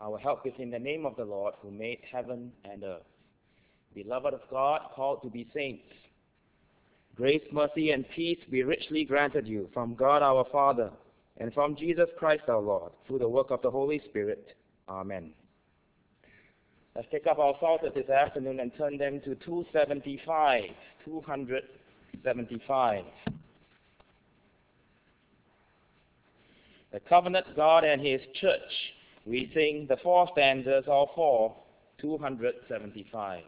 Our help is in the name of the Lord who made heaven and earth. Beloved of God, called to be saints, grace, mercy, and peace be richly granted you from God our Father and from Jesus Christ our Lord, through the work of the Holy Spirit. Amen. Let's take up our psalters this afternoon and turn them to 275. 275. The Covenant God and His Church. We sing the four stanzas, all four, 275.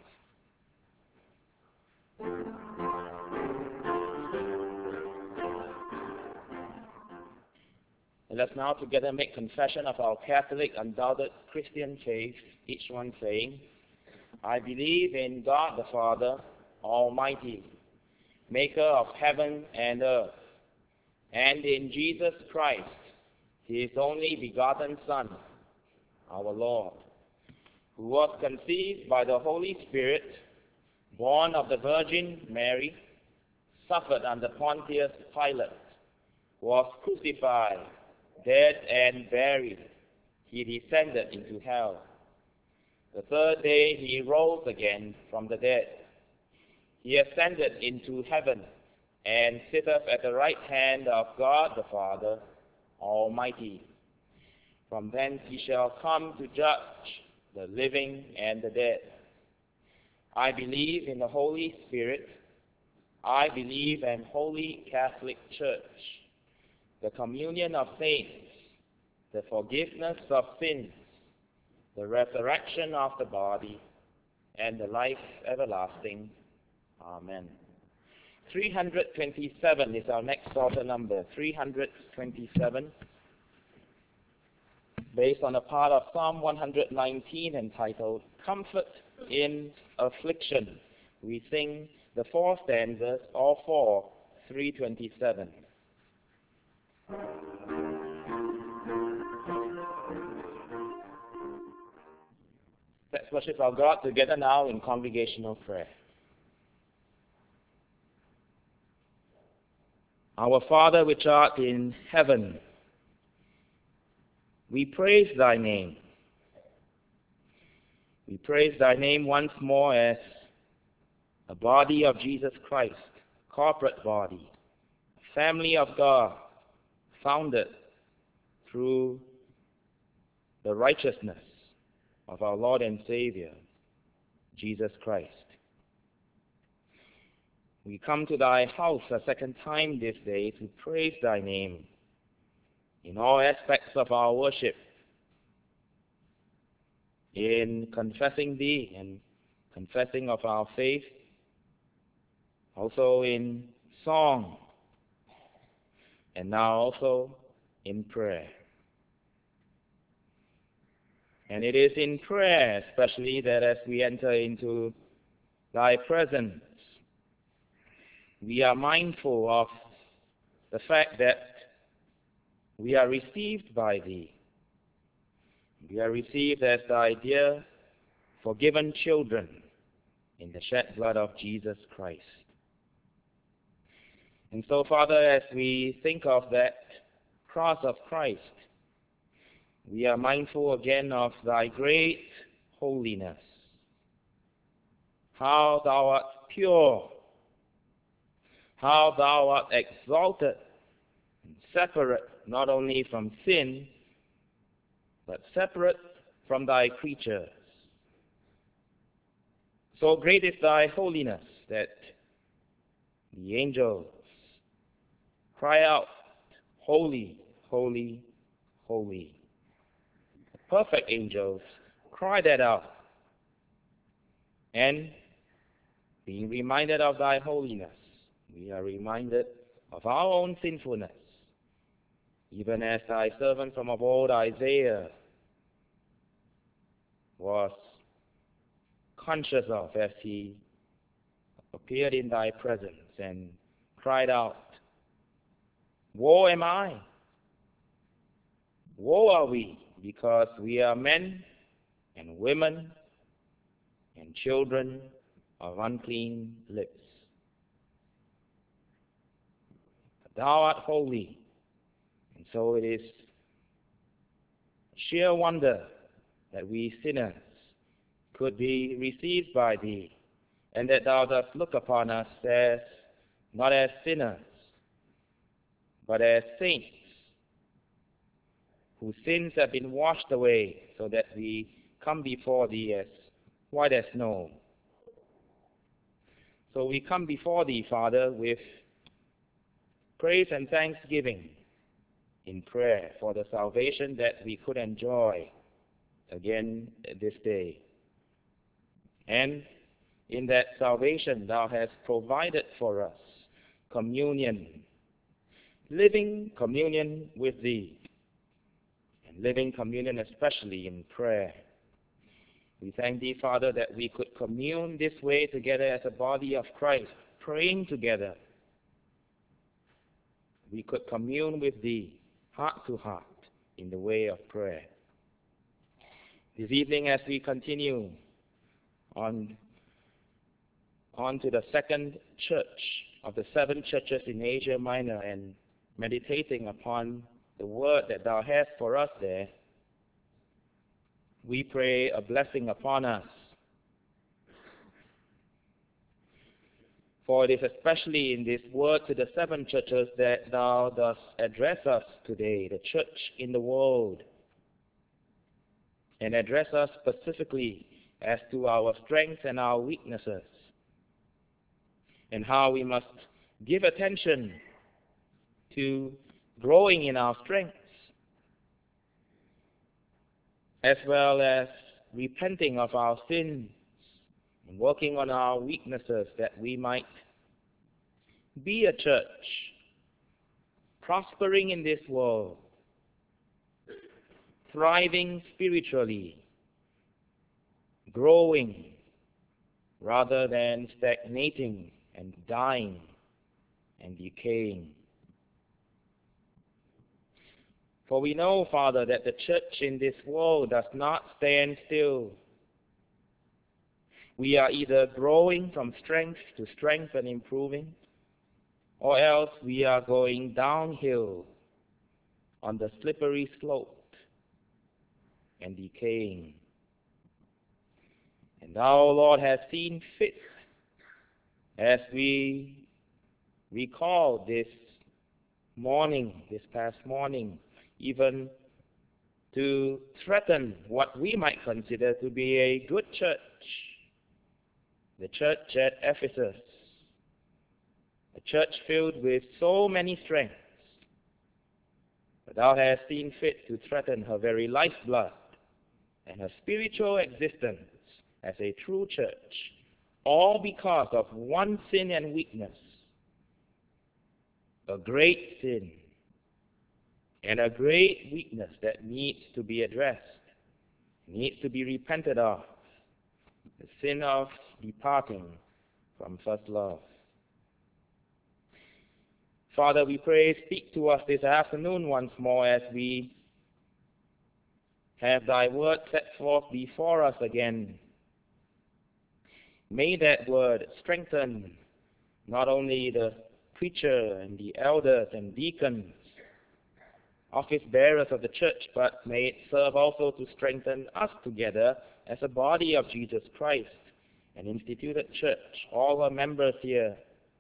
Let us now together make confession of our Catholic, undoubted Christian faith, each one saying, I believe in God the Father, Almighty, maker of heaven and earth, and in Jesus Christ, His only begotten Son, our Lord, who was conceived by the Holy Spirit, born of the Virgin Mary, suffered under Pontius Pilate, was crucified, dead and buried. He descended into hell. The third day he rose again from the dead. He ascended into heaven and sitteth at the right hand of God the Father Almighty. From thence he shall come to judge the living and the dead. I believe in the Holy Spirit. I believe in Holy Catholic Church, the communion of saints, the forgiveness of sins, the resurrection of the body, and the life everlasting. Amen. 327 is our next psalter number, 327, based on a part of Psalm 119 entitled, Comfort in Affliction. We sing the four stanzas, all four, 327. Let's worship our God together now in congregational prayer. Our Father which art in heaven, we praise thy name. We praise thy name once more as a body of Jesus Christ, corporate body, family of God, founded through the righteousness of our Lord and Savior, Jesus Christ. We come to thy house a second time this day to praise thy name in all aspects of our worship, in confessing thee and confessing of our faith, also in song, and now also in prayer. And it is in prayer especially that as we enter into thy presence, we are mindful of the fact that we are received by thee. We are received as thy dear, forgiven children in the shed blood of Jesus Christ. And so, Father, as we think of that cross of Christ, we are mindful again of thy great holiness, how thou art pure, how thou art exalted, and separate not only from sin, but separate from thy creatures. So great is thy holiness that the angels cry out, Holy, holy, holy. The perfect angels cry that out. And being reminded of thy holiness, we are reminded of our own sinfulness, even as thy servant from of old Isaiah was conscious of as he appeared in thy presence and cried out, Woe am I! Woe are we, because we are men and women and children of unclean lips. But thou art holy, and so it is sheer wonder that we sinners could be received by thee, and that thou dost look upon us as not as sinners, but as saints, whose sins have been washed away, so that we come before thee as white as snow. So we come before thee, Father, with praise and thanksgiving in prayer for the salvation that we could enjoy again this day. And in that salvation thou hast provided for us communion, living communion with thee, and living communion especially in prayer. We thank thee, Father, that we could commune this way together as a body of Christ, praying together. We could commune with thee, heart to heart, in the way of prayer. This evening, as we continue on to the second church of the 7 churches in Asia Minor and meditating upon the word that thou hast for us there, we pray a blessing upon us. For it is especially in this word to the 7 churches that thou dost address us today, the church in the world, and address us specifically as to our strengths and our weaknesses, and how we must give attention to growing in our strengths, as well as repenting of our sins and working on our weaknesses, that we might be a church prospering in this world, thriving spiritually, growing rather than stagnating and dying and decaying. For we know, Father, that the church in this world does not stand still. We are either growing from strength to strength and improving, or else we are going downhill on the slippery slope and decaying. And thou, Lord, hast seen fit, as we recall this past morning, even to threaten what we might consider to be a good church, the church at Ephesus, a church filled with so many strengths. But thou hast seen fit to threaten her very lifeblood and her spiritual existence as a true church, all because of one sin and weakness, a great sin and a great weakness that needs to be addressed, needs to be repented of, the sin of departing from first love. Father, we pray, speak to us this afternoon once more as we have thy word set forth before us again. May that word strengthen not only the preacher and the elders and deacons, office bearers of the church, but may it serve also to strengthen us together as a body of Jesus Christ, an instituted church, all her members here,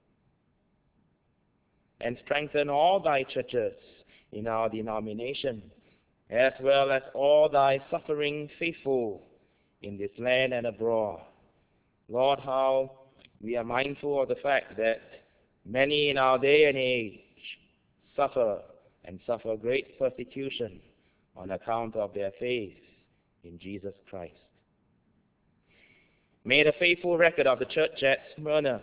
and strengthen all thy churches in our denomination, as well as all thy suffering faithful in this land and abroad. Lord, how we are mindful of the fact that many in our day and age suffer great persecution on account of their faith in Jesus Christ. May the faithful record of the church at Smyrna,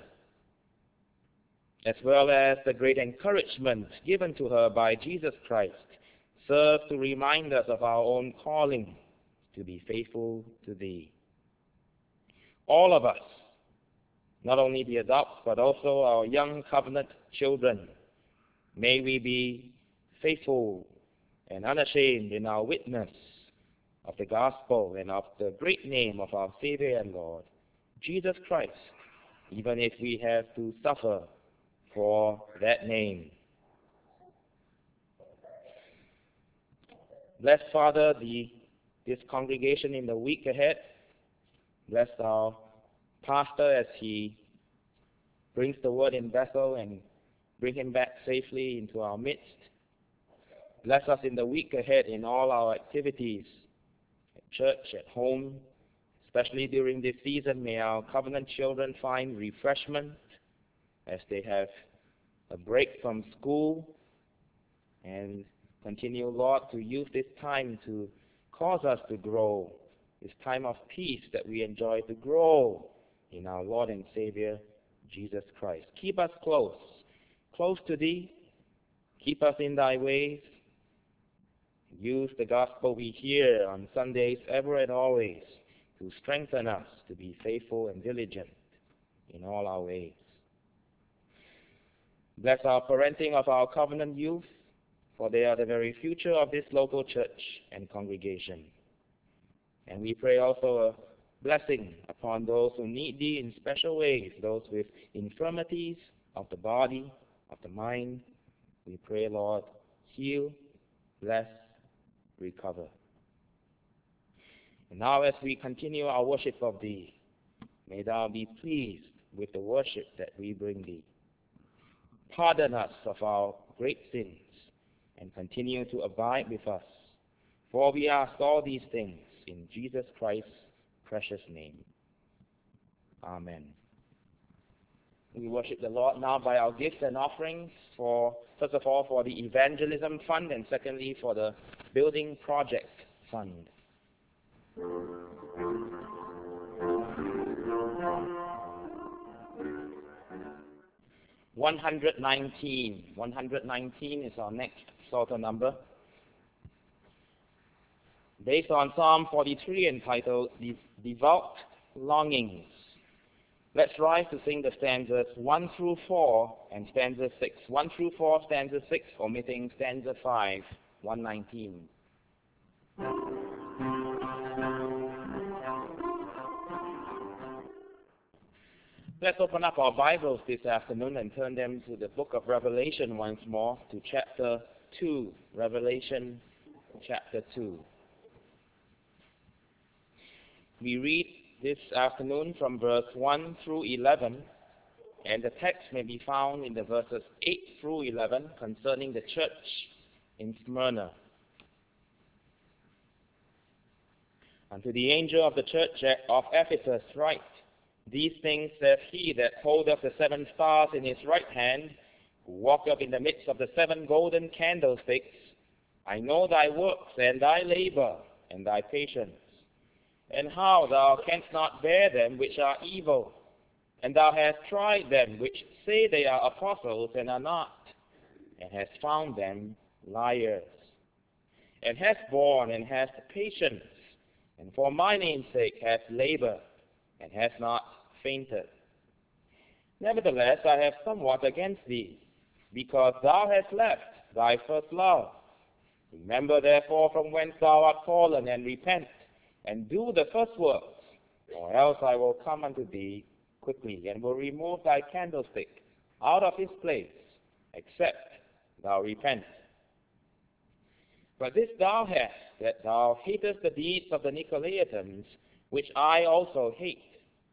as well as the great encouragement given to her by Jesus Christ, serve to remind us of our own calling to be faithful to thee. All of us, not only the adults, but also our young covenant children, may we be faithful and unashamed in our witness of the gospel and of the great name of our Savior and Lord, Jesus Christ, even if we have to suffer for that name. Bless, Father, the this congregation in the week ahead. Bless our pastor as he brings the word in Bethel and bring him back safely into our midst. Bless us in the week ahead in all our activities, at church, at home, especially during this season. May our covenant children find refreshment as they have a break from school, and continue, Lord, to use this time to cause us to grow, this time of peace that we enjoy, to grow in our Lord and Savior, Jesus Christ. Keep us close, close to Thee. Keep us in Thy ways. Use the gospel we hear on Sundays ever and always to strengthen us to be faithful and diligent in all our ways. Bless our parenting of our covenant youth, for they are the very future of this local church and congregation. And we pray also a blessing upon those who need Thee in special ways, those with infirmities of the body, of the mind. We pray, Lord, heal, bless, recover. And now as we continue our worship of Thee, may Thou be pleased with the worship that we bring Thee. Pardon us of our great sins and continue to abide with us. For we ask all these things in Jesus Christ's precious name. Amen. We worship the Lord now by our gifts and offerings, first of all for the evangelism fund, and secondly for the building project fund. $119. 119 is our next Psalter number. Based on Psalm 43 entitled Devout Longings. Let's rise to sing the stanzas 1 through 4 and stanza 6. 1 through 4, stanza 6, omitting stanza 5, 119. Let's open up our Bibles this afternoon and turn them to the book of Revelation once more, to chapter 2. Revelation chapter 2. We read this afternoon from verse 1 through 11, and the text may be found in the verses 8 through 11 concerning the church in Smyrna. Unto the angel of the church of Ephesus write, These things saith he that holdeth the 7 stars in his right hand, who walketh in the midst of the 7 golden candlesticks. I know thy works, and thy labor, and thy patience, and how thou canst not bear them which are evil, and thou hast tried them which say they are apostles and are not, and hast found them liars, and hast borne and hast patience, and for my name's sake hast labored, and hast not fainted. Nevertheless, I have somewhat against thee, because thou hast left thy first love. Remember therefore from whence thou art fallen, and repent, and do the first works, or else I will come unto thee quickly, and will remove thy candlestick out of his place, except thou repent. But this thou hast, that thou hatest the deeds of the Nicolaitans, which I also hate.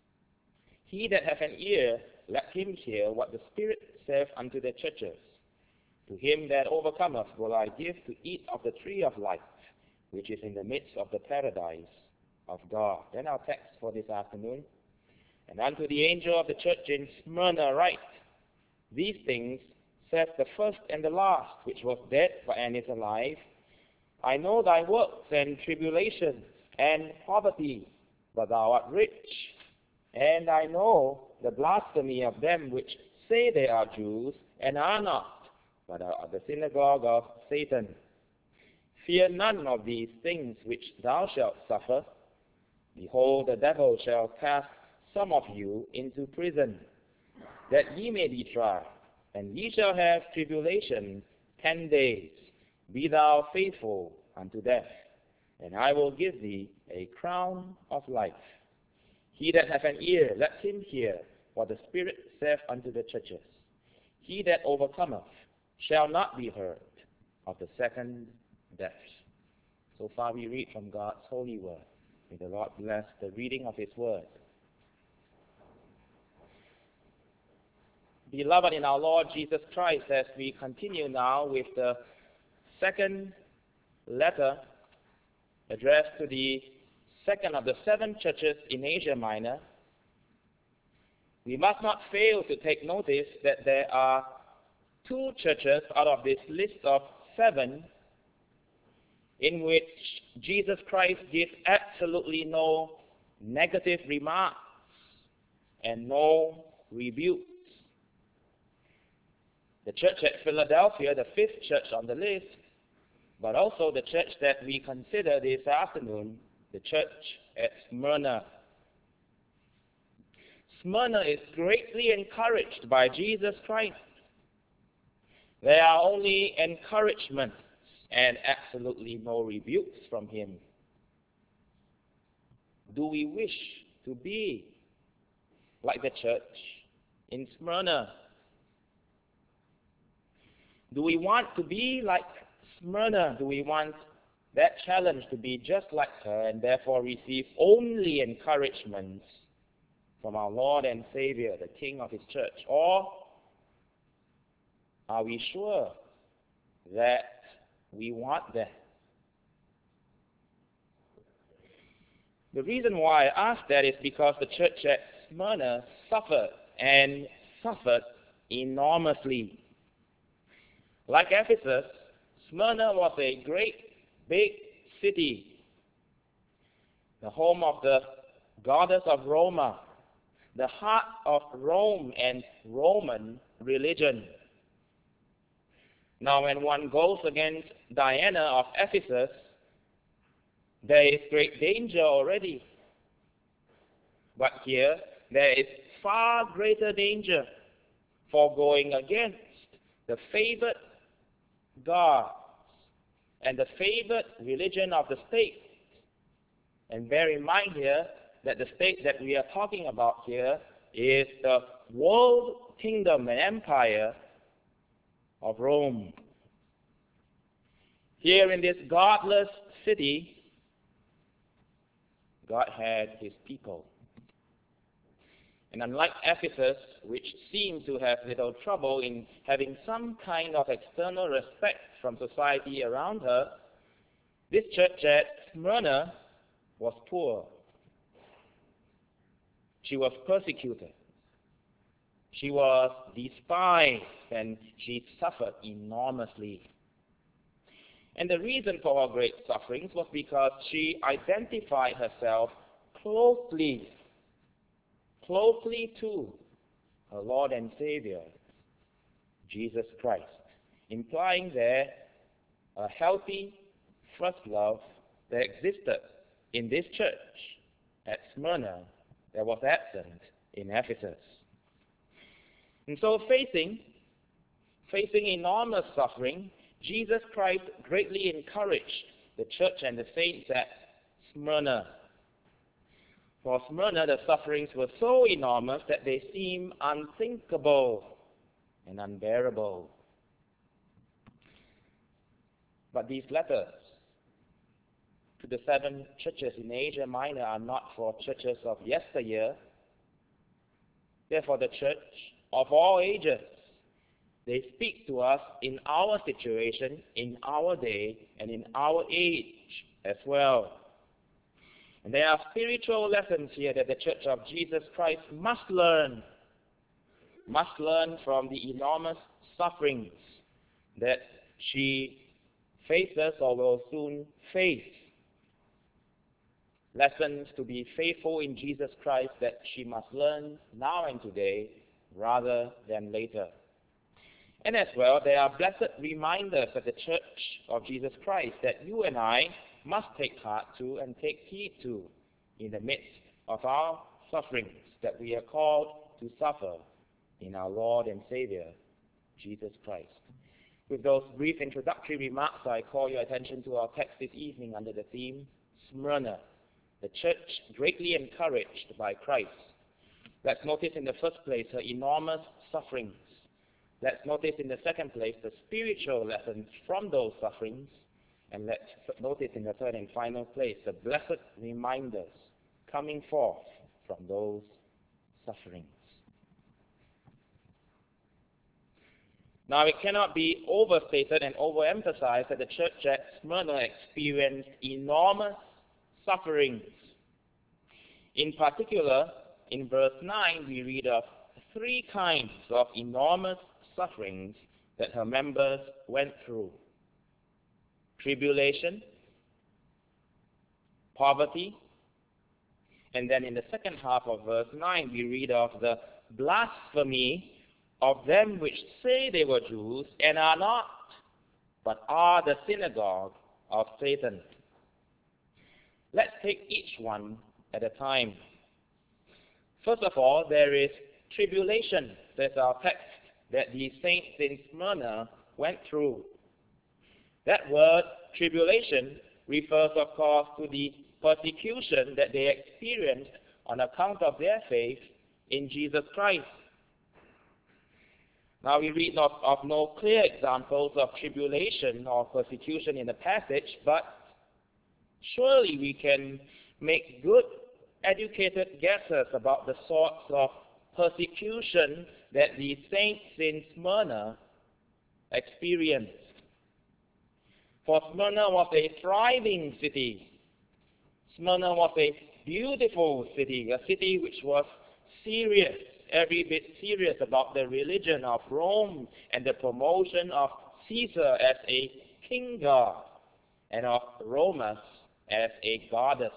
He that hath an ear, let him hear what the Spirit saith unto the churches. To him that overcometh will I give to eat of the tree of life, which is in the midst of the paradise of God. Then our text for this afternoon. And unto the angel of the church in Smyrna write, These things saith the first and the last, which was dead and is alive. I know thy works and tribulations and poverty, but thou art rich. And I know the blasphemy of them which say they are Jews and are not, but are of the synagogue of Satan. Fear none of these things which thou shalt suffer. Behold, the devil shall cast some of you into prison, that ye may be tried, and ye shall have tribulation 10 days. Be thou faithful unto death, and I will give thee a crown of life. He that hath an ear, let him hear what the Spirit saith unto the churches. He that overcometh shall not be hurt of the second death. So far we read from God's holy word. May the Lord bless the reading of his word. Beloved in our Lord Jesus Christ, as we continue now with the second letter addressed to the second of the 7 churches in Asia Minor, we must not fail to take notice that there are 2 churches out of this list of 7 in which Jesus Christ gives absolutely no negative remarks and no rebukes. The church at Philadelphia, the 5th church on the list, but also the church that we consider this afternoon, the church at Smyrna. Smyrna is greatly encouraged by Jesus Christ. There are only encouragements and absolutely no rebukes from him. Do we wish to be like the church in Smyrna? Do we want to be like Smyrna? Do we want that challenge to be just like her and therefore receive only encouragements from our Lord and Savior, the King of his church? Or are we sure that we want that? The reason why I ask that is because the church at Smyrna suffered enormously. Like Ephesus, Smyrna was a great big city, the home of the goddess of Roma, the heart of Rome and Roman religion. Now, when one goes against Diana of Ephesus, there is great danger already. But here, there is far greater danger for going against the favored gods and the favored religion of the state. And bear in mind here that the state that we are talking about here is the world kingdom and empire of Rome. Here in this godless city, God had his people. And unlike Ephesus, which seemed to have little trouble in having some kind of external respect from society around her, this church at Smyrna was poor. She was persecuted. She was despised, and she suffered enormously. And the reason for her great sufferings was because she identified herself closely to her Lord and Savior, Jesus Christ, implying there a healthy first love that existed in this church at Smyrna that was absent in Ephesus. And so facing enormous suffering, Jesus Christ greatly encouraged the church and the saints at Smyrna. For Smyrna, the sufferings were so enormous that they seem unthinkable and unbearable. But these letters to the 7 churches in Asia Minor are not for churches of yesteryear. They're for the church of all ages. They speak to us in our situation, in our day, and in our age as well. And there are spiritual lessons here that the church of Jesus Christ must learn from the enormous sufferings that she faces or will soon face. Lessons to be faithful in Jesus Christ that she must learn now and today rather than later. And as well, there are blessed reminders of the church of Jesus Christ that you and I must take heart to and take heed to in the midst of our sufferings that we are called to suffer in our Lord and Savior, Jesus Christ. With those brief introductory remarks, I call your attention to our text this evening under the theme, Smyrna, the church greatly encouraged by Christ. Let's notice in the first place her enormous sufferings. Let's notice in the second place the spiritual lessons from those sufferings. And let's notice in the third and final place, the blessed reminders coming forth from those sufferings. Now, it cannot be overstated and overemphasized that the church at Smyrna experienced enormous sufferings. In particular, in verse 9, we read of 3 kinds of enormous sufferings that her members went through: tribulation, poverty, and then in the second half of verse 9, we read of the blasphemy of them which say they were Jews and are not, but are the synagogue of Satan. Let's take each one at a time. First of all, there is tribulation. That's our text that the saints in Smyrna went through. That word, tribulation, refers, of course, to the persecution that they experienced on account of their faith in Jesus Christ. Now, we read of no clear examples of tribulation or persecution in the passage, but surely we can make good, educated guesses about the sorts of persecution that the saints in Smyrna experienced. For Smyrna was a thriving city. Smyrna was a beautiful city, a city which was serious, every bit serious about the religion of Rome and the promotion of Caesar as a king god and of Romus as a goddess.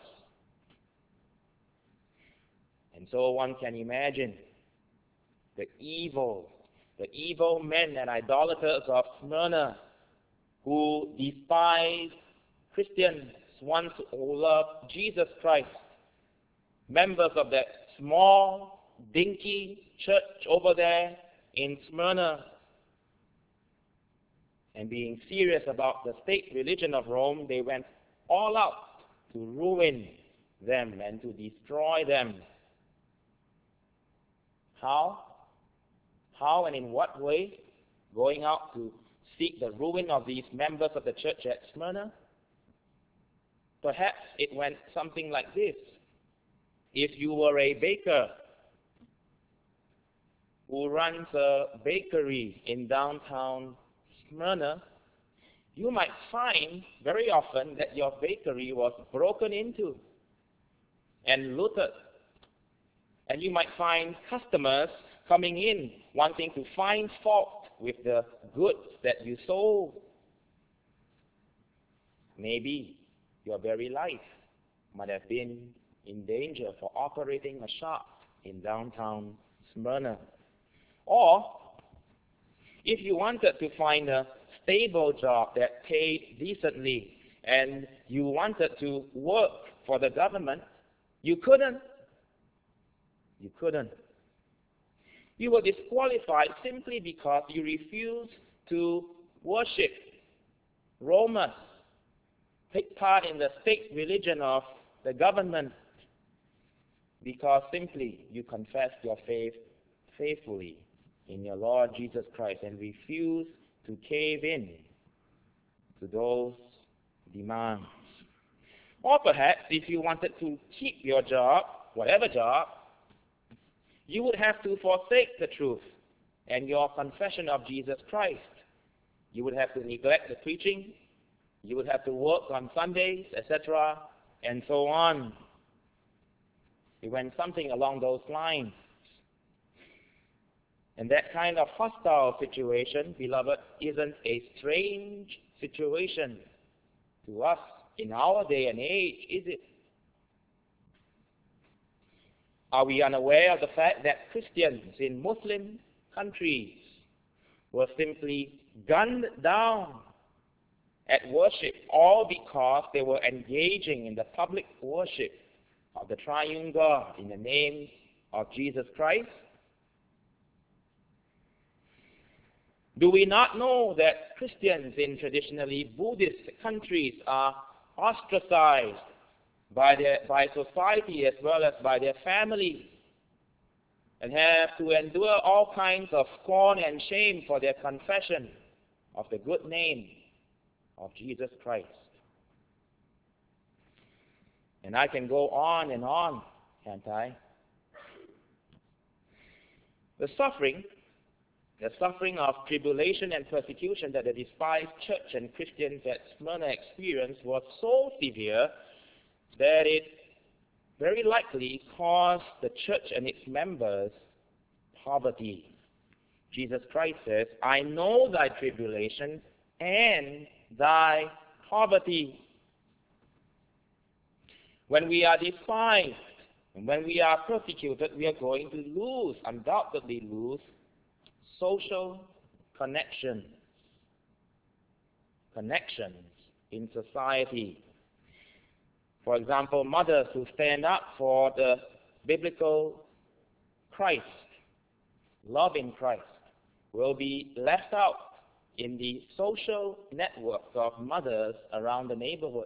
And so one can imagine the evil men and idolaters of Smyrna who despised Christians, ones who loved Jesus Christ, members of that small, dinky church over there in Smyrna, and being serious about the state religion of Rome, they went all out to ruin them and to destroy them. How? How and in what way? Going out to seek the ruin of these members of the church at Smyrna? Perhaps it went something like this. If you were a baker who runs a bakery in downtown Smyrna, you might find very often that your bakery was broken into and looted. And you might find customers coming in wanting to find fault with the goods that you sold. Maybe your very life might have been in danger for operating a shop in downtown Smyrna. Or, if you wanted to find a stable job that paid decently and you wanted to work for the government, you couldn't. You couldn't. You were disqualified simply because you refused to worship Romus, take part in the state religion of the government, because simply you confessed your faith faithfully in your Lord Jesus Christ and refused to cave in to those demands. Or perhaps if you wanted to keep your job, whatever job, you would have to forsake the truth and your confession of Jesus Christ. You would have to neglect the preaching, you would have to work on Sundays, etc., and so on. It went something along those lines. And that kind of hostile situation, beloved, isn't a strange situation to us in our day and age, is it? Are we unaware of the fact that Christians in Muslim countries were simply gunned down at worship, all because they were engaging in the public worship of the triune God in the name of Jesus Christ? Do we not know that Christians in traditionally Buddhist countries are ostracized by society as well as by their family, and have to endure all kinds of scorn and shame for their confession of the good name of Jesus Christ? And I can go on and on, can't I? The suffering of tribulation and persecution that the despised church and Christians at Smyrna experienced was so severe that it very likely caused the church and its members poverty. Jesus Christ says, I know thy tribulation and thy poverty. When we are despised and when we are persecuted, we are going to undoubtedly lose social connections in society. For example, mothers who stand up for the biblical Christ, loving Christ, will be left out in the social networks of mothers around the neighborhood.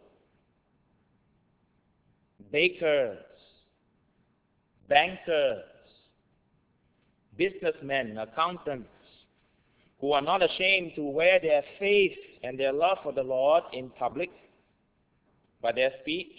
Bakers, bankers, businessmen, accountants, who are not ashamed to wear their faith and their love for the Lord in public by their speech,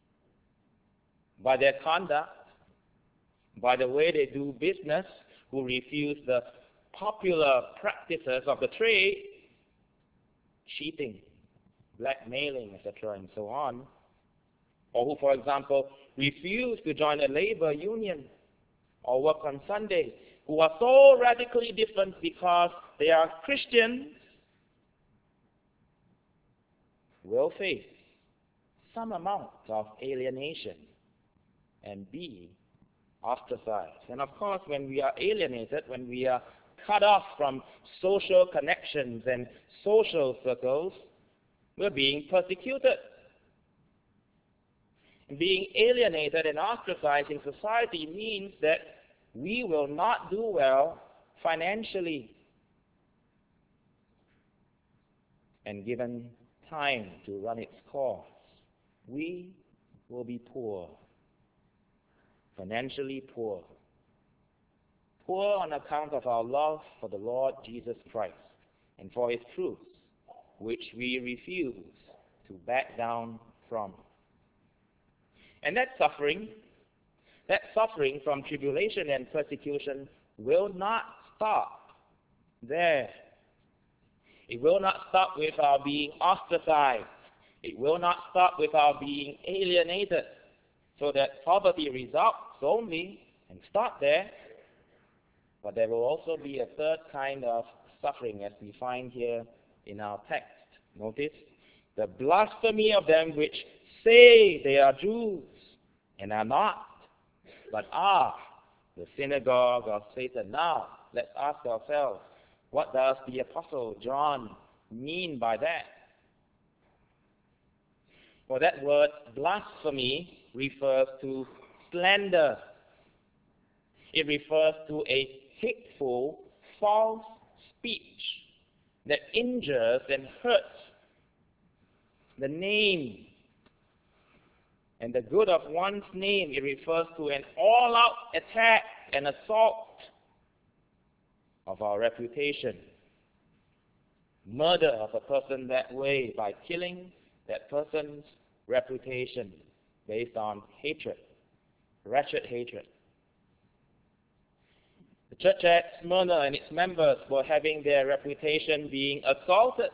by their conduct, by the way they do business, who refuse the popular practices of the trade, cheating, blackmailing, etc., and so on, or who, for example, refuse to join a labor union or work on Sunday, who are so radically different because they are Christians, will face some amount of alienation and be ostracized. And of course, when we are alienated, when we are cut off from social connections and social circles, we're being persecuted. Being alienated and ostracized in society means that we will not do well financially. And given time to run its course, we will be poor, financially poor. Poor on account of our love for the Lord Jesus Christ and for his truths, which we refuse to back down from. And that suffering from tribulation and persecution will not stop there. It will not stop with our being ostracized. It will not stop with our being alienated, so that poverty results only and stop there. But there will also be a third kind of suffering, as we find here in our text. Notice, the blasphemy of them which say they are Jews and are not, but are the synagogue of Satan. Now, let's ask ourselves, what does the Apostle John mean by that? Well, that word blasphemy refers to slander. It refers to a hateful, false speech that injures and hurts the name and the good of one's name. It refers to an all-out attack and assault of our reputation. Murder of a person that way by killing that person's reputation based on hatred, wretched hatred. The church at Smyrna and its members were having their reputation being assaulted.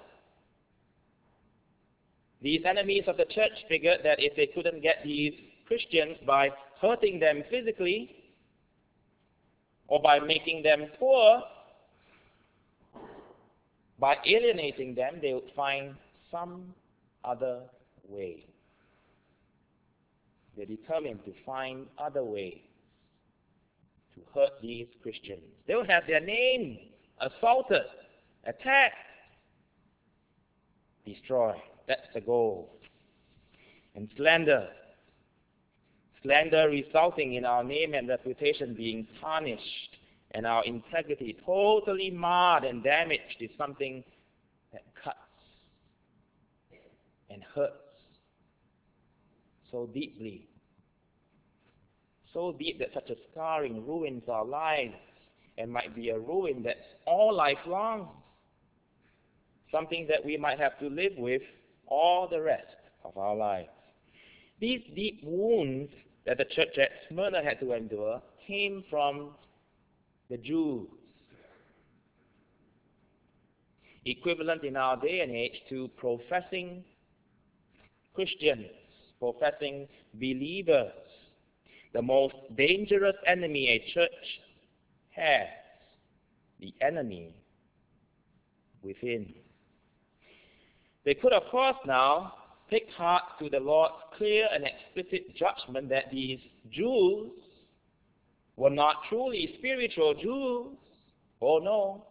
These enemies of the church figured that if they couldn't get these Christians by hurting them physically or by making them poor, by alienating them, they would find some other way. They determined to find other ways to hurt these Christians. They will have their name assaulted, attacked, destroyed. That's the goal. And slander resulting in our name and reputation being tarnished and our integrity totally marred and damaged is something that cuts and hurts so deeply. So deep that such a scarring ruins our lives and might be a ruin that's all lifelong. Something that we might have to live with all the rest of our lives. These deep wounds that the church at Smyrna had to endure came from the Jews, equivalent in our day and age to professing Christians, professing believers. The most dangerous enemy a church has, the enemy within. They could, of course, now take heart to the Lord's clear and explicit judgment that these Jews were not truly spiritual Jews. Oh no.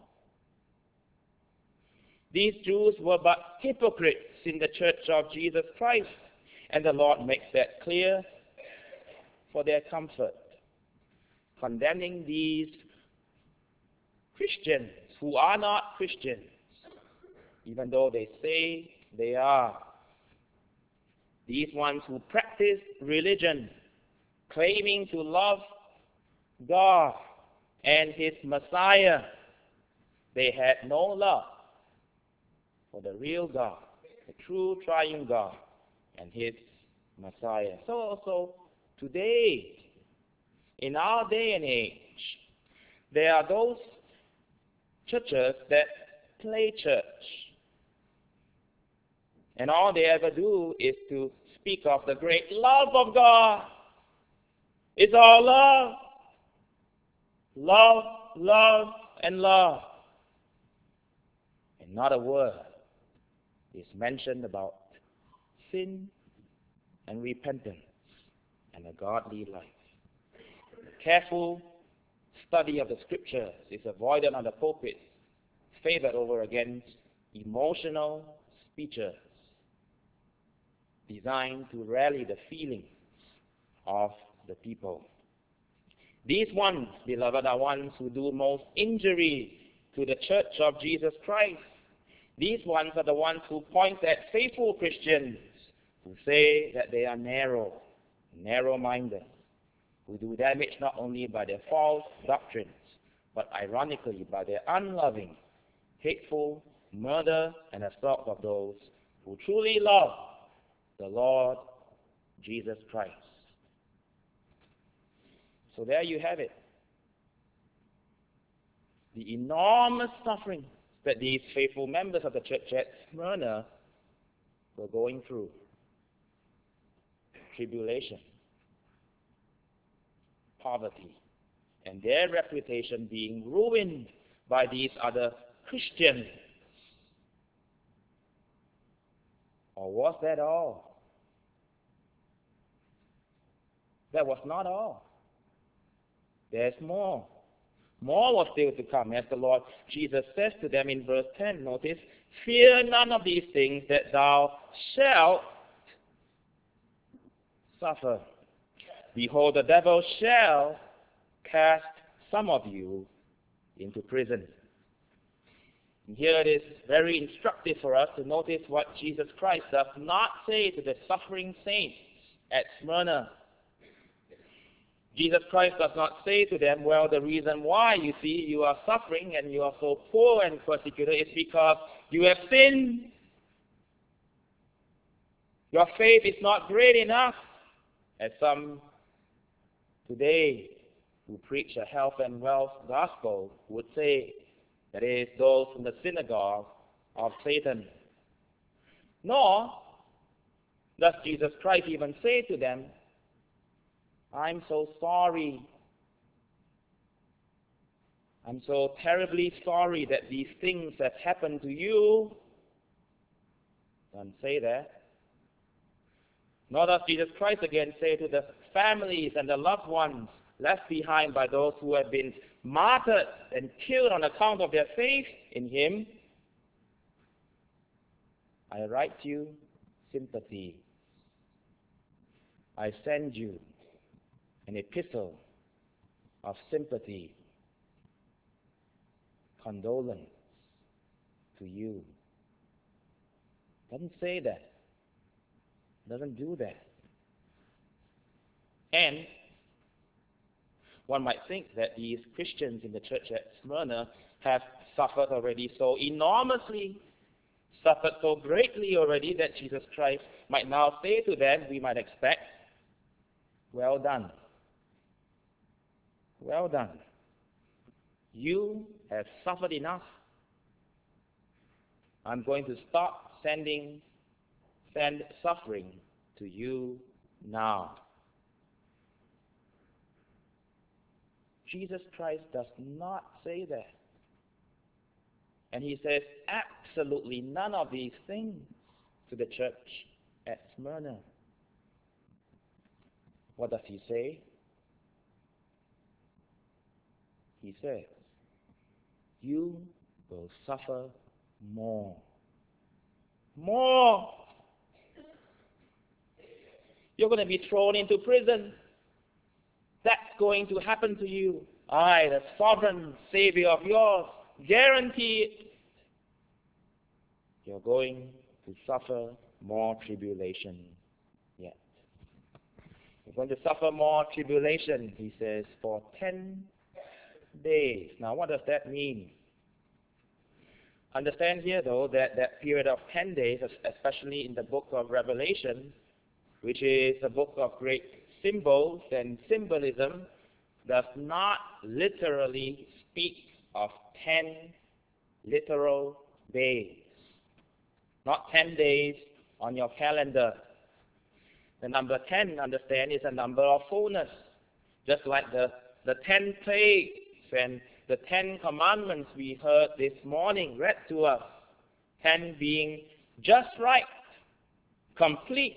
These Jews were but hypocrites in the church of Jesus Christ, and the Lord makes that clear for their comfort, condemning these Christians who are not Christians, even though they say they are. These ones who practice religion, claiming to love God and His Messiah, they had no love for the real God, the true triune God and His Messiah. So also today, in our day and age, there are those churches that play church. And all they ever do is to speak of the great love of God. It's all love. Love, love, and love. And not a word is mentioned about sin and repentance and a godly life. Careful study of the Scriptures is avoided on the pulpit, favored over against emotional speeches designed to rally the feelings of the people. These ones, beloved, are ones who do most injury to the church of Jesus Christ. These ones are the ones who point at faithful Christians who say that they are narrow-minded, who do damage not only by their false doctrines, but ironically by their unloving, hateful murder and assault of those who truly love the Lord Jesus Christ. So there you have it. The enormous suffering that these faithful members of the church at Smyrna were going through. Tribulation, poverty, and their reputation being ruined by these other Christians. Or was that all? That was not all. There's more. More was still to come, as the Lord Jesus says to them in verse 10. Notice, fear none of these things that thou shalt suffer. Behold, the devil shall cast some of you into prison. And here it is very instructive for us to notice what Jesus Christ does not say to the suffering saints at Smyrna. Jesus Christ does not say to them, well, the reason why you see you are suffering and you are so poor and persecuted is because you have sinned. Your faith is not great enough, as some today who preach a health and wealth gospel would say, that is, those from the synagogue of Satan. Nor does Jesus Christ even say to them, I'm so sorry. I'm so terribly sorry that these things have happened to you. Doesn't say that. Nor does Jesus Christ again say to the families and the loved ones left behind by those who have been martyred and killed on account of their faith in Him, I write you sympathy. I send you an epistle of sympathy, condolence to you. Doesn't say that. Doesn't do that. And one might think that these Christians in the church at Smyrna have suffered already so enormously, suffered so greatly already that Jesus Christ might now say to them, we might expect, well done. Well done. You have suffered enough. I'm going to stop send suffering to you now. Jesus Christ does not say that. And he says absolutely none of these things to the church at Smyrna. What does he say? He says, you will suffer more. More. You're going to be thrown into prison. That's going to happen to you. I, the sovereign Savior of yours, guarantee it. You're going to suffer more tribulation yet. You're going to suffer more tribulation, he says, for 10 days. Now, what does that mean? Understand here, though, that that period of 10 days, especially in the book of Revelation, which is a book of great symbols and symbolism, does not literally speak of 10 literal days. Not 10 days on your calendar. The number 10, understand, is a number of fullness. Just like the 10 plagues and the 10 commandments we heard this morning read to us. 10 being just right, complete.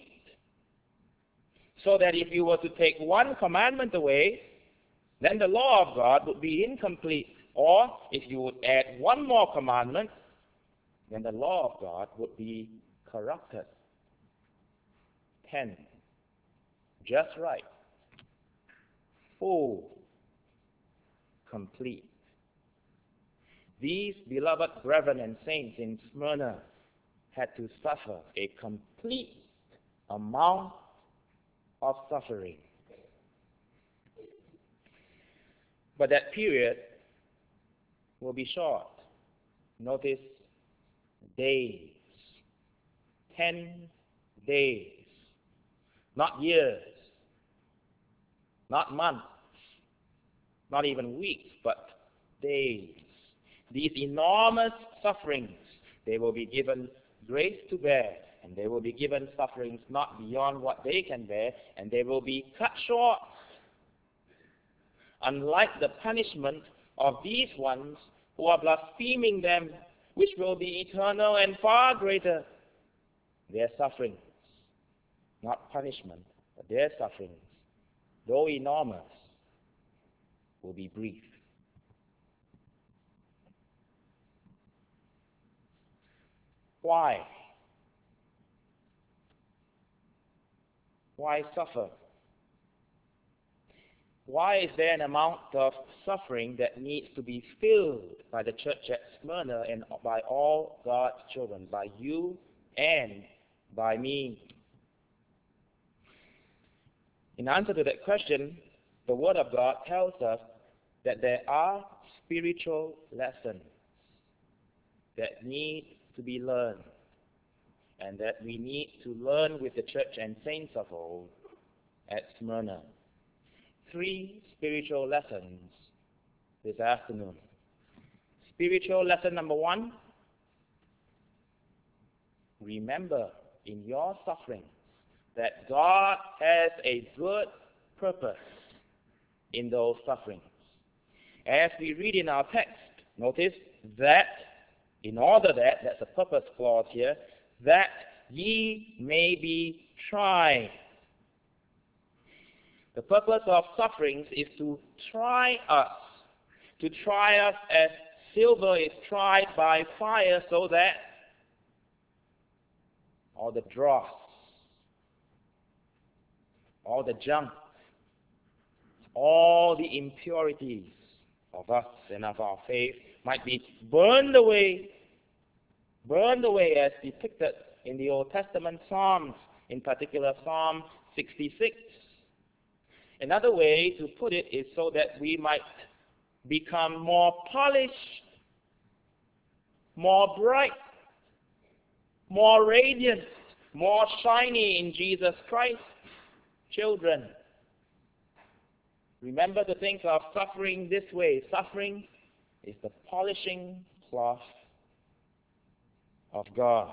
So that if you were to take one commandment away, then the law of God would be incomplete. Or if you would add one more commandment, then the law of God would be corrupted. 10. Just right. Full. Complete. These beloved brethren and saints in Smyrna had to suffer a complete amount of suffering. But that period will be short. Notice days. 10 days. Not years. Not months. Not even weeks, but days. These enormous sufferings, they will be given grace to bear, and they will be given sufferings not beyond what they can bear, and they will be cut short. Unlike the punishment of these ones who are blaspheming them, which will be eternal and far greater, their sufferings, not punishment, but their sufferings, though enormous, will be brief. Why? Why suffer? Why is there an amount of suffering that needs to be filled by the church at Smyrna and by all God's children, by you and by me? In answer to that question, the Word of God tells us that there are spiritual lessons that need to be learned, and that we need to learn with the church and saints of old at Smyrna. 3 spiritual lessons this afternoon. Spiritual lesson number 1, remember in your sufferings that God has a good purpose in those sufferings. As we read in our text, notice that in order that, that's a purpose clause here, that ye may be tried. The purpose of sufferings is to try us as silver is tried by fire, so that all the dross, all the junk, all the impurities of us and of our faith might be burned away as depicted in the Old Testament Psalms, in particular Psalm 66. Another way to put it is so that we might become more polished, more bright, more radiant, more shiny in Jesus Christ. Children, remember to think of suffering this way. Suffering is the polishing cloth of God.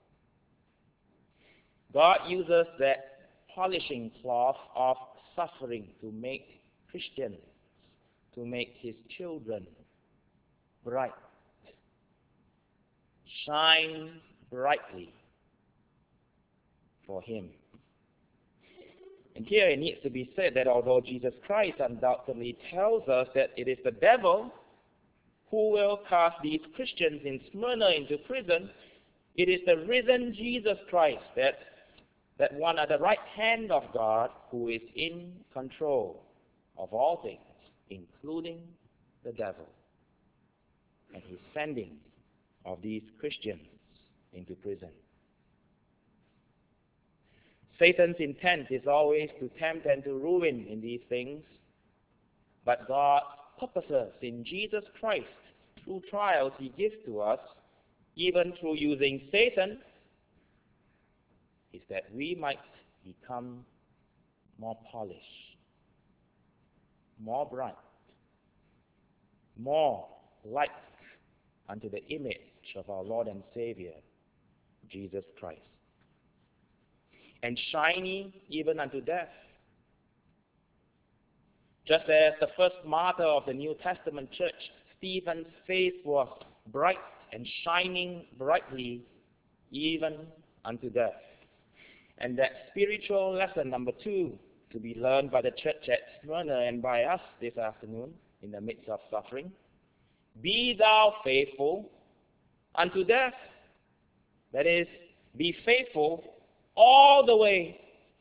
God uses that polishing cloth of suffering to make Christians, to make His children bright, shine brightly for Him. And here it needs to be said that although Jesus Christ undoubtedly tells us that it is the devil who will cast these Christians in Smyrna into prison, it is the risen Jesus Christ, that one at the right hand of God, who is in control of all things, including the devil. And His sending of these Christians into prison. Satan's intent is always to tempt and to ruin in these things, but God's purposes in Jesus Christ, through trials He gives to us, even through using Satan, is that we might become more polished, more bright, more like unto the image of our Lord and Savior, Jesus Christ. And shiny even unto death. Just as the first martyr of the New Testament church, Stephen's face was bright and shining brightly even unto death. And that spiritual lesson number 2 to be learned by the church at Smyrna and by us this afternoon in the midst of suffering. Be thou faithful unto death. That is, be faithful all the way.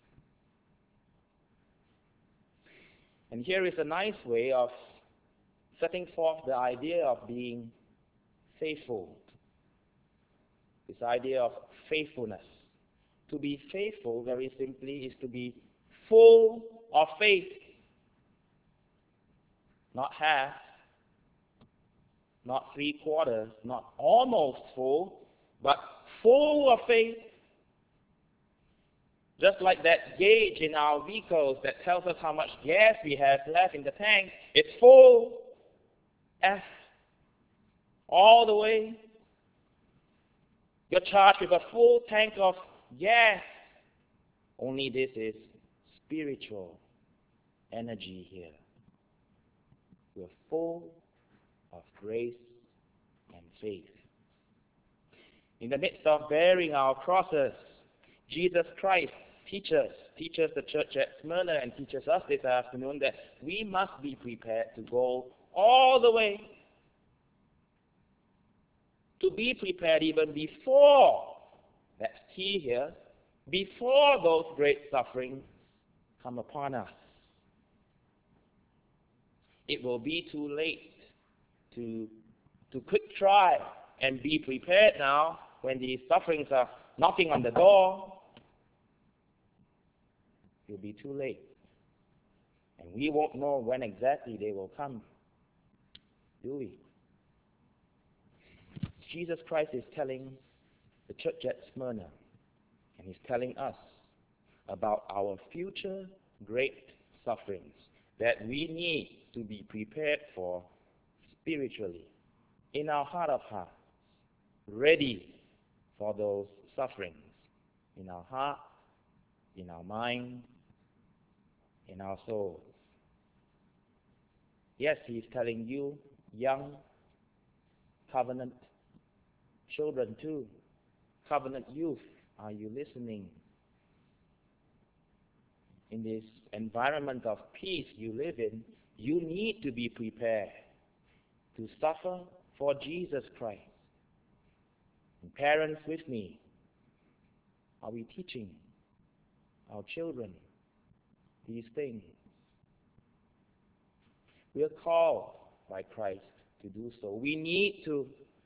And here is a nice way of setting forth the idea of being faithful. This idea of faithfulness. To be faithful, very simply, is to be full of faith. Not half, not 3/4, not almost full, but full of faith. Just like that gauge in our vehicles that tells us how much gas we have left in the tank. It's full, F, all the way. You're charged with a full tank of gas. Only this is spiritual energy here. We're full of grace and faith. In the midst of bearing our crosses, Jesus Christ teaches the church at Smyrna and teaches us this afternoon that we must be prepared to go all the way. To be prepared even before, that's key here, before those great sufferings come upon us. It will be too late to quick try and be prepared now when these sufferings are knocking on the door. It will be too late. And we won't know when exactly they will come, do we? Jesus Christ is telling the church at Smyrna, and He's telling us about our future great sufferings that we need to be prepared for spiritually, in our heart of hearts, ready for those sufferings in our heart, in our mind, in our souls. Yes, He's telling you, young covenant children too, covenant youth, are you listening? In this environment of peace you live in, you need to be prepared to suffer for Jesus Christ. And parents with me, are we teaching our children these things? We are called by Christ to do so. We need to.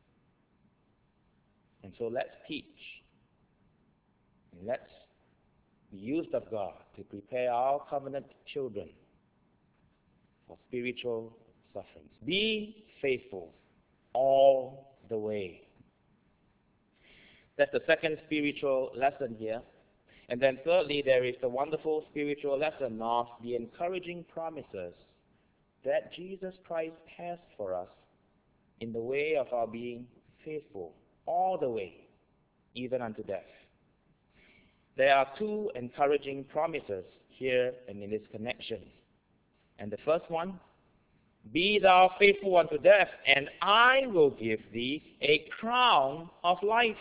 And so let's teach. And let's be used of God to prepare our covenant children for spiritual sufferings. Be faithful all the way. That's the second spiritual lesson here. And then thirdly, there is the wonderful spiritual lesson of the encouraging promises that Jesus Christ has for us in the way of our being faithful all the way, even unto death. There are two encouraging promises here and in this connection. And the first one, be thou faithful unto death, and I will give thee a crown of life.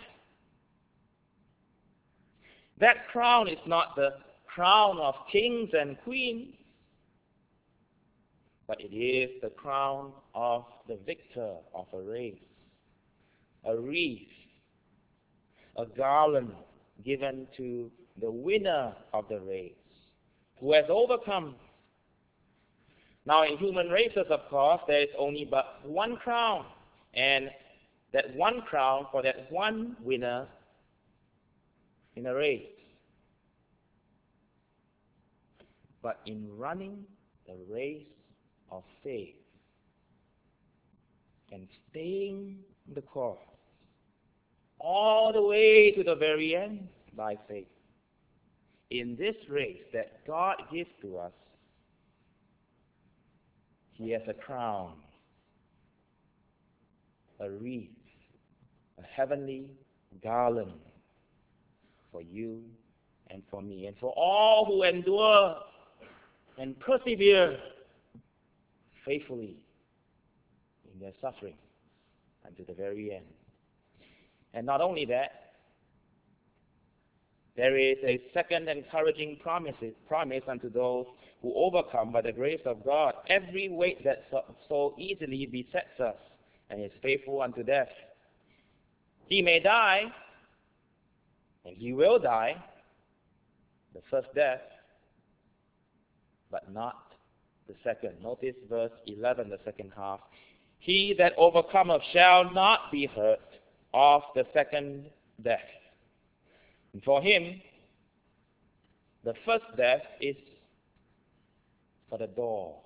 That crown is not the crown of kings and queens, but it is the crown of the victor of a race, a wreath, a garland given to the winner of the race, who has overcome. Now, in human races, of course, there is only but one crown, and that one crown for that one winner in a race. But in running the race of faith and staying the course all the way to the very end by faith, in this race that God gives to us, He has a crown, a wreath, a heavenly garland for you and for me, and for all who endure and persevere faithfully in their suffering unto the very end. And not only that, there is a second encouraging promise unto those who overcome by the grace of God every weight that so easily besets us, and is faithful unto death. He may die, and he will die, the first death, but not the second. Notice verse 11, the second half. He that overcometh shall not be hurt of the second death. And for him, the first death is but a door.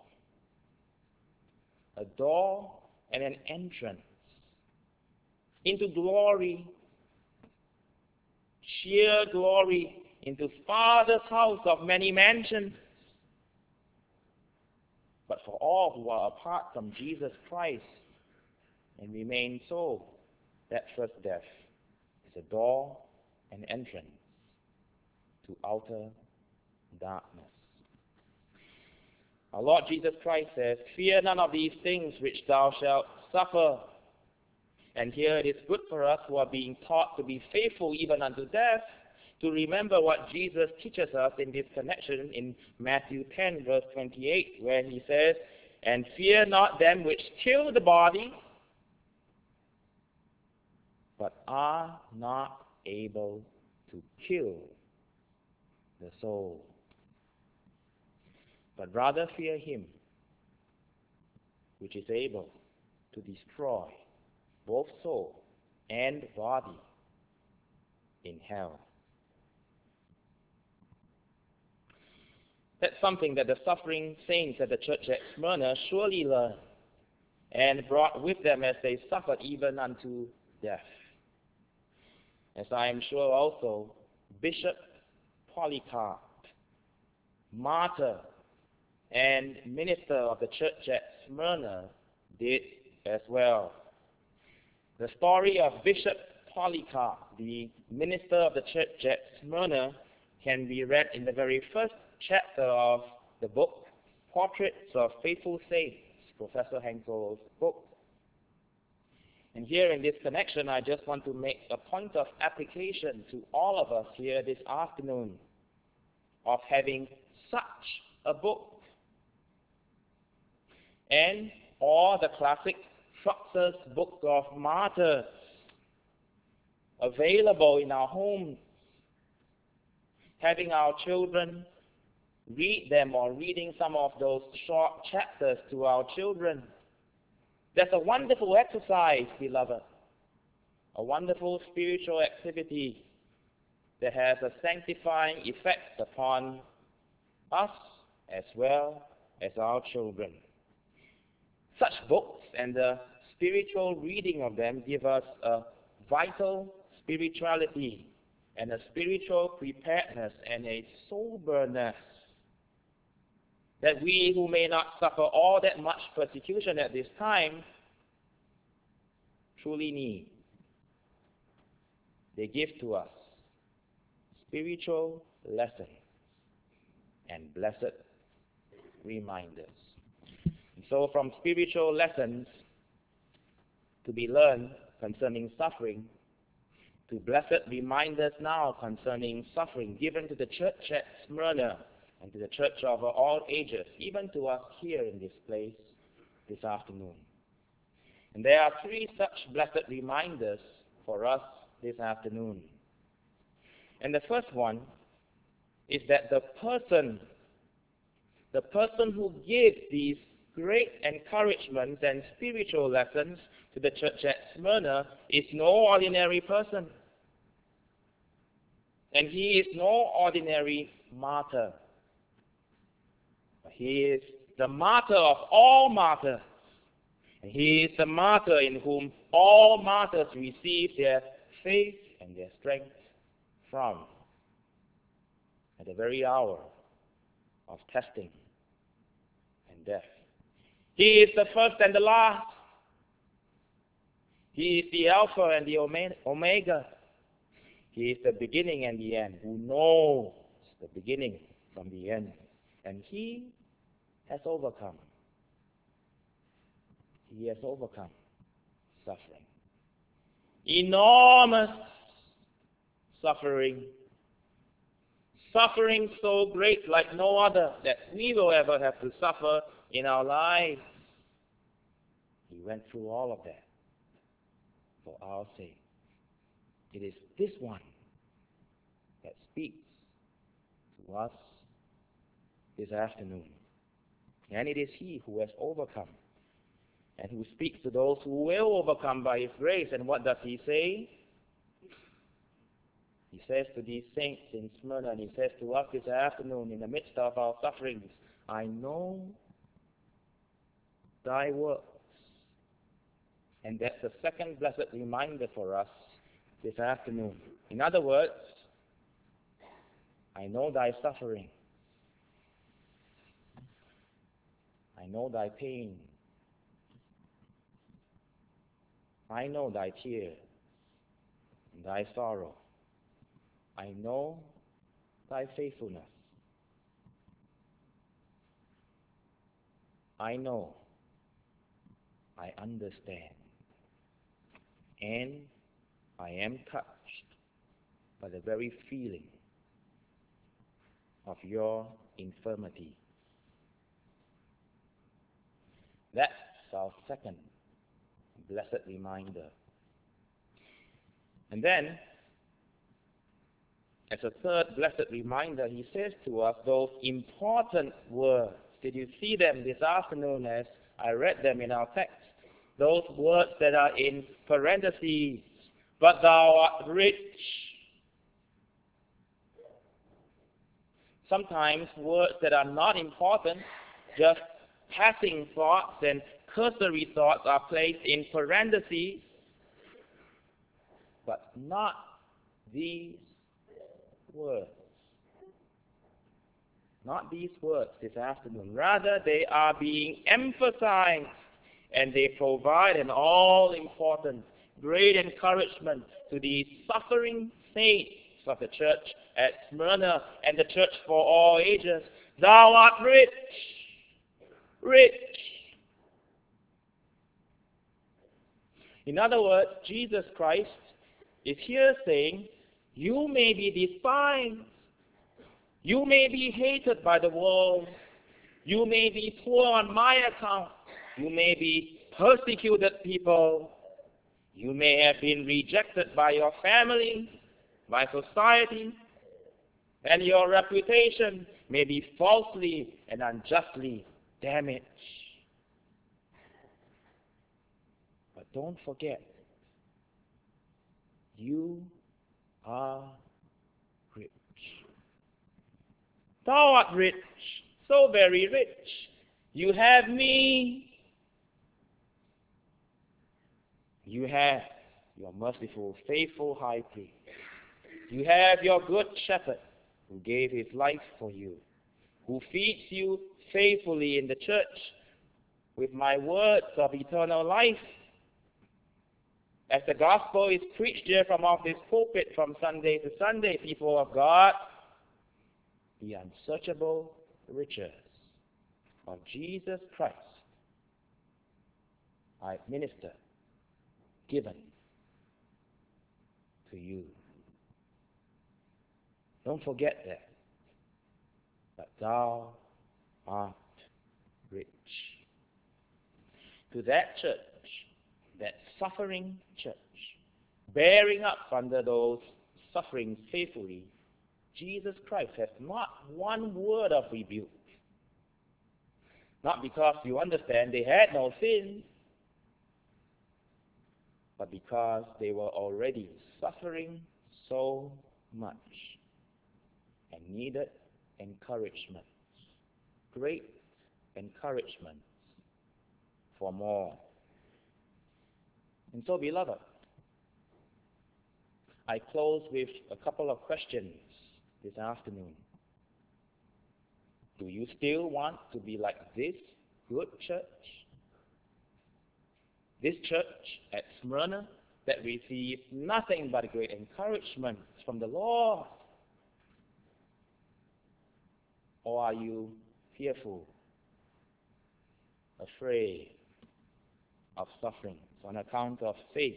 A door and an entrance into glory, sheer glory, into Father's house of many mansions. But for all who are apart from Jesus Christ and remain so, that first death is a door and entrance to outer darkness. Our Lord Jesus Christ says, fear none of these things which thou shalt suffer. And here it is good for us who are being taught to be faithful even unto death, to remember what Jesus teaches us in this connection in Matthew 10, verse 28, where he says, and fear not them which kill the body, but are not able to kill the soul. But rather fear him which is able to destroy both soul and body in hell. That's something that the suffering saints at the church at Smyrna surely learned and brought with them as they suffered even unto death. As I am sure also Bishop Polycarp, martyr and minister of the church at Smyrna, did as well. The story of Bishop Polycarp, the minister of the church at Smyrna, can be read in the very first chapter of the book, Portraits of Faithful Saints, Professor Henkel's book. And here in this connection, I just want to make a point of application to all of us here this afternoon of having such a book. And or the classic Fox's Book of Martyrs available in our homes, having our children read them or reading some of those short chapters to our children. That's a wonderful exercise, beloved, a wonderful spiritual activity that has a sanctifying effect upon us as well as our children. Such books and the spiritual reading of them give us a vital spirituality and a spiritual preparedness and a soberness that we who may not suffer all that much persecution at this time truly need. They give to us spiritual lessons and blessed reminders. And so from spiritual lessons to be learned concerning suffering, to blessed reminders now concerning suffering given to the church at Smyrna and to the church of all ages, even to us here in this place this afternoon. And there are three such blessed reminders for us this afternoon. And the first one is that the person who gives these great encouragements and spiritual lessons to the church at Smyrna is no ordinary person. And he is no ordinary martyr. He is the martyr of all martyrs. And he is the martyr in whom all martyrs receive their faith and their strength from at the very hour of testing and death. He is the first and the last. He is the Alpha and the Omega. He is the beginning and the end, who knows the beginning from the end. And he has overcome. He has overcome suffering. Enormous suffering. Suffering so great like no other that we will ever have to suffer in our lives. He went through all of that for our sake. It is this one that speaks to us this afternoon. And it is he who has overcome and who speaks to those who will overcome by his grace. And what does he say? He says to these saints in Smyrna, and he says to us this afternoon in the midst of our sufferings, I know thy works. And that's the second blessed reminder for us this afternoon. In other words, I know thy suffering. I know thy pain. I know thy tears and thy sorrow. I know thy faithfulness. I know. I understand. And I am touched by the very feeling of your infirmity. That's our second blessed reminder. And then, as a third blessed reminder, he says to us those important words. Did you see them this afternoon as I read them in our text? Those words that are in parentheses. But thou art rich. Sometimes words that are not important, just passing thoughts and cursory thoughts are placed in parentheses, but not these words. Not these words this afternoon. Rather, they are being emphasized, and they provide an all-important, great encouragement to the suffering saints of the church at Smyrna and the church for all ages. Thou art rich. Rich. In other words, Jesus Christ is here saying, you may be despised. You may be hated by the world. You may be poor on my account. You may be persecuted people. You may have been rejected by your family, by society, and your reputation may be falsely and unjustly damaged. But don't forget, you are rich. Thou art rich, so very rich. You have me. You have your merciful, faithful high priest. You have your good shepherd who gave his life for you, who feeds you faithfully in the church with my words of eternal life. As the gospel is preached here from off this pulpit from Sunday to Sunday, people of God, the unsearchable riches of Jesus Christ I minister, given to you. Don't forget that thou art rich. To that church, that suffering church, bearing up under those sufferings faithfully, Jesus Christ has not one word of rebuke. Not because you understand they had no sin, but because they were already suffering so much and needed encouragement, great encouragement for more. And so, beloved, I close with a couple of questions this afternoon. Do you still want to be like this good church? This church at Smyrna that received nothing but great encouragement from the Lord? Or are you fearful, afraid of suffering on account of faith?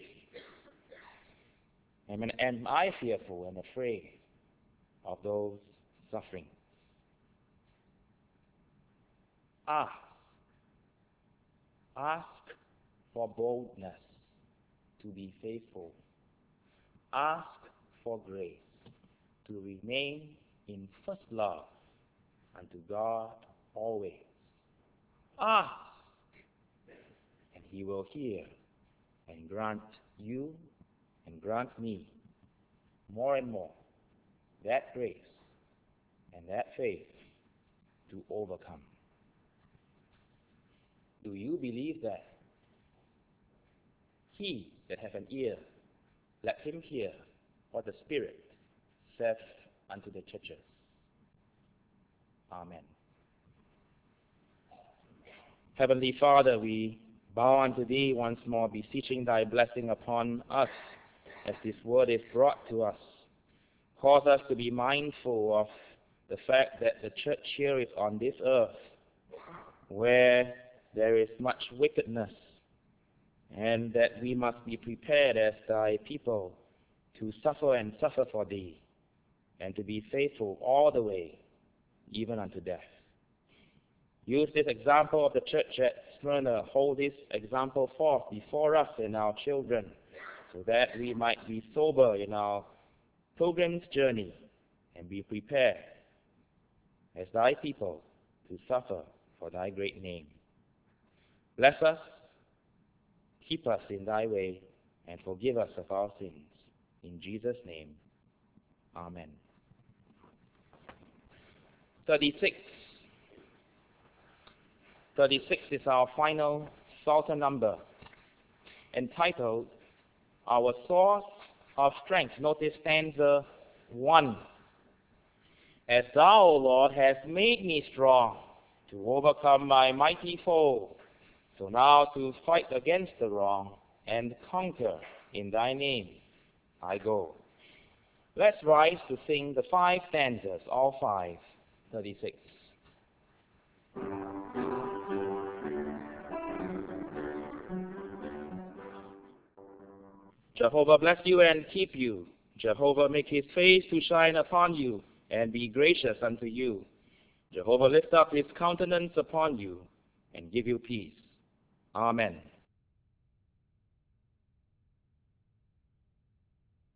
Am I fearful and afraid of those sufferings? Ask for boldness to be faithful. Ask for grace to remain in first love unto God always. Ask, and he will hear and grant you and grant me more and more that grace and that faith to overcome. Do you believe that? He that hath an ear, let him hear what the Spirit saith unto the churches. Amen. Heavenly Father, we bow unto Thee once more, beseeching Thy blessing upon us as this word is brought to us. Cause us to be mindful of the fact that the church here is on this earth, where there is much wickedness, and that we must be prepared as Thy people to suffer and suffer for Thee, and to be faithful all the way, even unto death. Use this example of the church at Smyrna, hold this example forth before us and our children, so that we might be sober in our pilgrim's journey and be prepared as Thy people to suffer for Thy great name. Bless us, keep us in Thy way, and forgive us of our sins. In Jesus' name, amen. 36 is our final Psalter number, entitled Our Source of Strength. Notice stanza 1. As Thou, O Lord, hast made me strong to overcome my mighty foe, so now to fight against the wrong and conquer in Thy name I go. Let's rise to sing the 5 stanzas, all 5, 36. Jehovah bless you and keep you. Jehovah make his face to shine upon you and be gracious unto you. Jehovah lift up his countenance upon you and give you peace. Amen.